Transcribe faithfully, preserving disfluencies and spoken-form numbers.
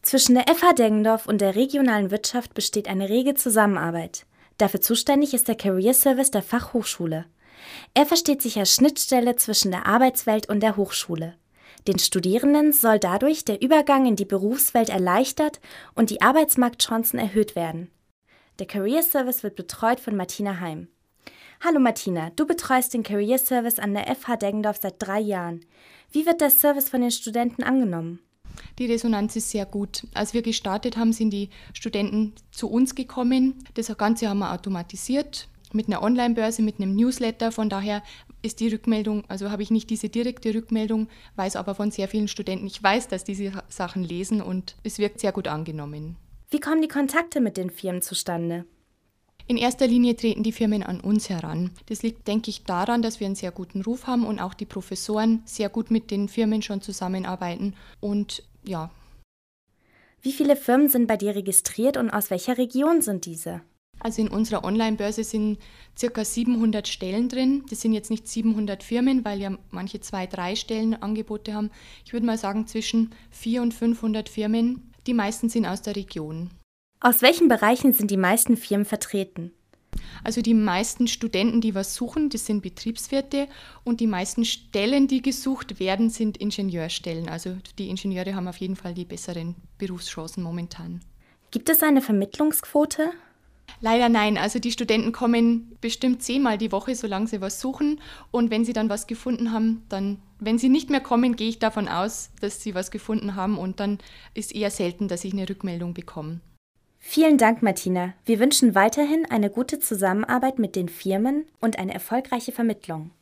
Zwischen der F H Deggendorf und der regionalen Wirtschaft besteht eine rege Zusammenarbeit. Dafür zuständig ist der Career Service der Fachhochschule. Er versteht sich als Schnittstelle zwischen der Arbeitswelt und der Hochschule. Den Studierenden soll dadurch der Übergang in die Berufswelt erleichtert und die Arbeitsmarktchancen erhöht werden. Der Career Service wird betreut von Martina Heim. Hallo Martina, du betreust den Career Service an der F H Deggendorf seit drei Jahren. Wie wird der Service von den Studenten angenommen? Die Resonanz ist sehr gut. Als wir gestartet haben, sind die Studenten zu uns gekommen. Das Ganze haben wir automatisiert mit einer Online-Börse, mit einem Newsletter. Von daher ist die Rückmeldung, also habe ich nicht diese direkte Rückmeldung, weiß aber von sehr vielen Studenten. Ich weiß, dass diese Sachen lesen und es wird sehr gut angenommen. Wie kommen die Kontakte mit den Firmen zustande? In erster Linie treten die Firmen an uns heran. Das liegt, denke ich, daran, dass wir einen sehr guten Ruf haben und auch die Professoren sehr gut mit den Firmen schon zusammenarbeiten. Und ja. Wie viele Firmen sind bei dir registriert und aus welcher Region sind diese? Also in unserer Online-Börse sind ca. siebenhundert Stellen drin. Das sind jetzt nicht siebenhundert Firmen, weil ja manche zwei, drei Stellenangebote haben. Ich würde mal sagen zwischen vierhundert und fünfhundert Firmen. Die meisten sind aus der Region. Aus welchen Bereichen sind die meisten Firmen vertreten? Also die meisten Studenten, die was suchen, das sind Betriebswirte und die meisten Stellen, die gesucht werden, sind Ingenieurstellen. Also die Ingenieure haben auf jeden Fall die besseren Berufschancen momentan. Gibt es eine Vermittlungsquote? Leider nein. Also die Studenten kommen bestimmt zehnmal die Woche, solange sie was suchen. Und wenn sie dann was gefunden haben, dann, wenn sie nicht mehr kommen, gehe ich davon aus, dass sie was gefunden haben und dann ist eher selten, dass ich eine Rückmeldung bekomme. Vielen Dank, Martina. Wir wünschen weiterhin eine gute Zusammenarbeit mit den Firmen und eine erfolgreiche Vermittlung.